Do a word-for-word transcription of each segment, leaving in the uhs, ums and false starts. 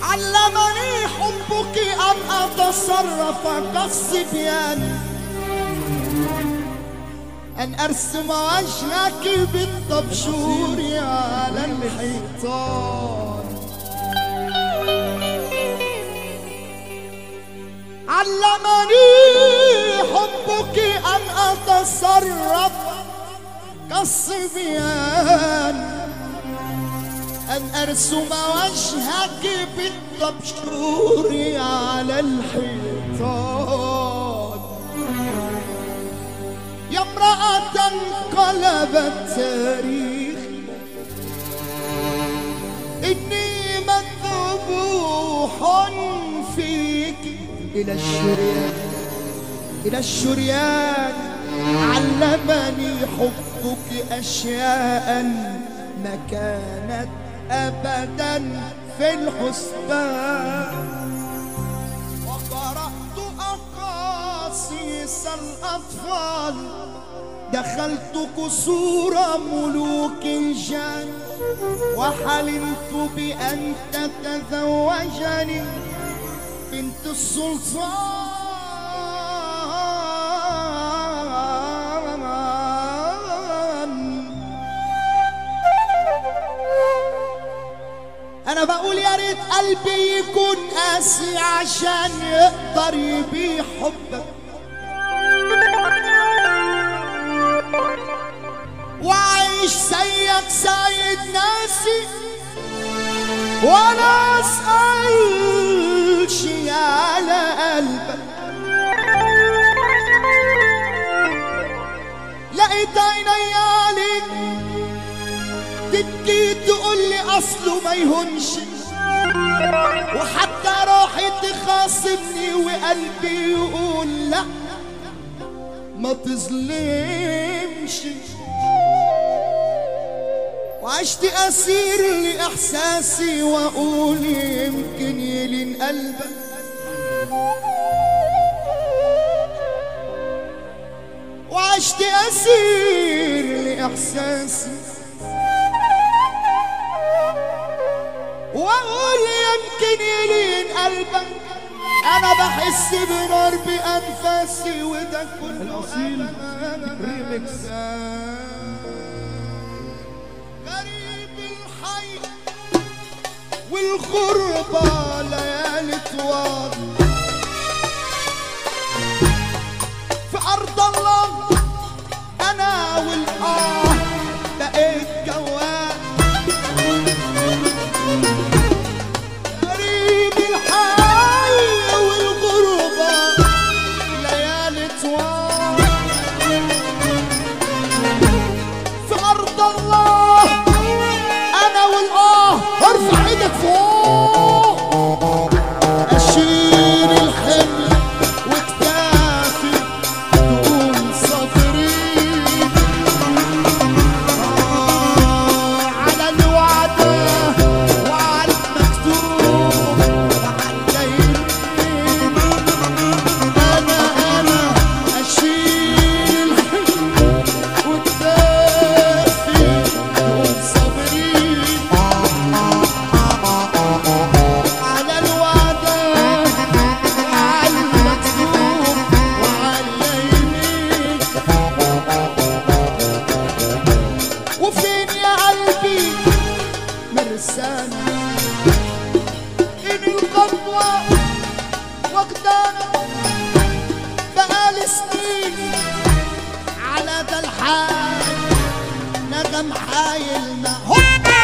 علمني حبك أن أتصرف كالصبيان، أن أرسم وجهك بالطبشور على الحيطان. علمني حبك أن أتصرف كالصبيان، أن أرسم وجهك بالطبشور على الحيطان. يا امرأة قلبت تاريخي، إني مذبوح فيك إلى الشريان، إلى الشريان. علمني حبك أشياء ما كانت أبدا في الحسبان. وقرأت أقاصيص الأطفال، دخلت قصور ملوك الجان، وحلمت بأن تتزوجني بنت السلطان. أنا بقول يا ريت قلبي يكون قاسي عشان يقدر يبيع حبك، وعايش زيك سيد ناسي ولا أسألش على قلبك. لقيت عيني عليك تبكي تقولي أصله ما يهونش، وحتى روحي تخاصمني وقلبي يقول لا ما تظلمش. وعشت أسير لإحساسي وأقول يمكن يلين قلبك، وعشت أسير لإحساسي وأقول يمكن يلين قلبك. أنا بحس بنار بأنفاسي وده كله الأصيل ريميكس. غريب الحي والغربة ليالي طوال، في أرض الله أنا والآه بقيت جوال. غريب الحي والغربة ليالي طوال، في أرض الله أنا والآه. ارفع ايدك فوق، أشيل الحمل وكتافي تقول صابرين على الوعدة وعلى المكتوب وعلى اليمين. أنا أنا أشيل الحمل وكتافي تقول صابرين على الوعدة وعلى المكتوب وعلى اليمين. وفين يا قلبي مرسانة إن القبوة واخدانا بقالي سنين على ده الحال. نغم حايلنا هوبا،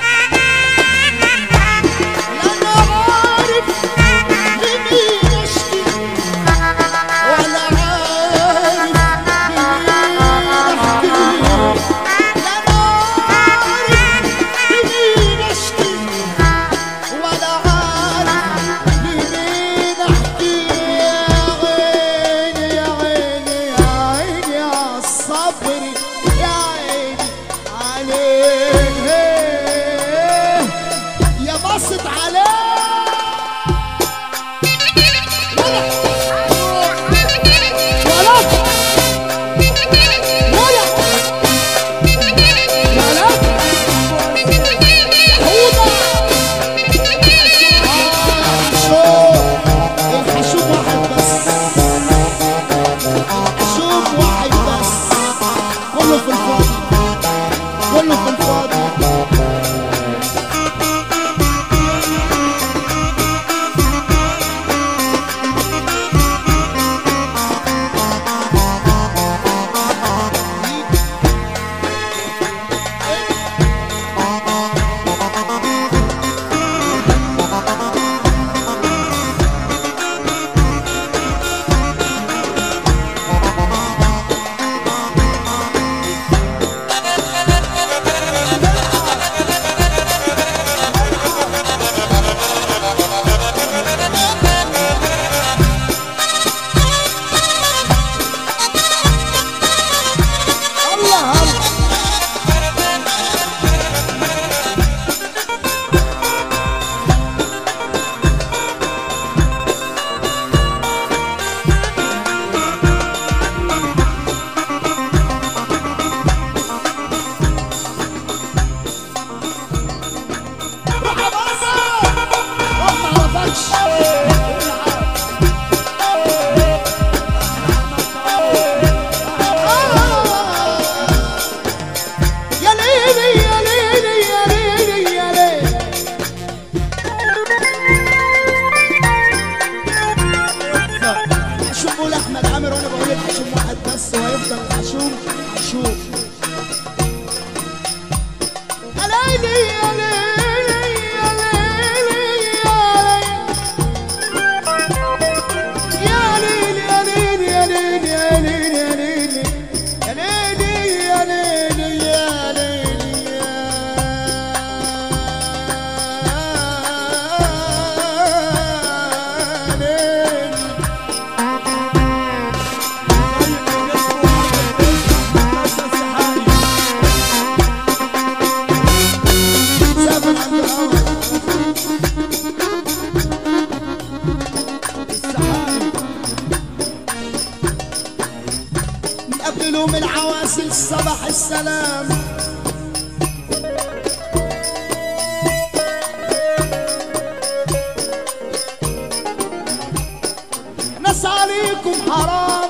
لا أنا عارف لمين أشكي ولا عارف لمين أحكي. لا أنا عارف لمين أشكي ولا عارف لمين أحكي. يا عيني يا عيني يا عيني عالصبر، يا عيني عليه يا بسط عليه. ولا ولا ولا ولا حوضة. صباح السلام. ناس عليكم حرام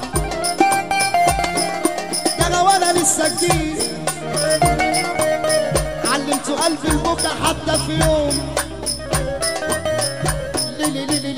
يا غوانا للسكين، علمتوا قلب البكا حتى في يوم ليلي ليلي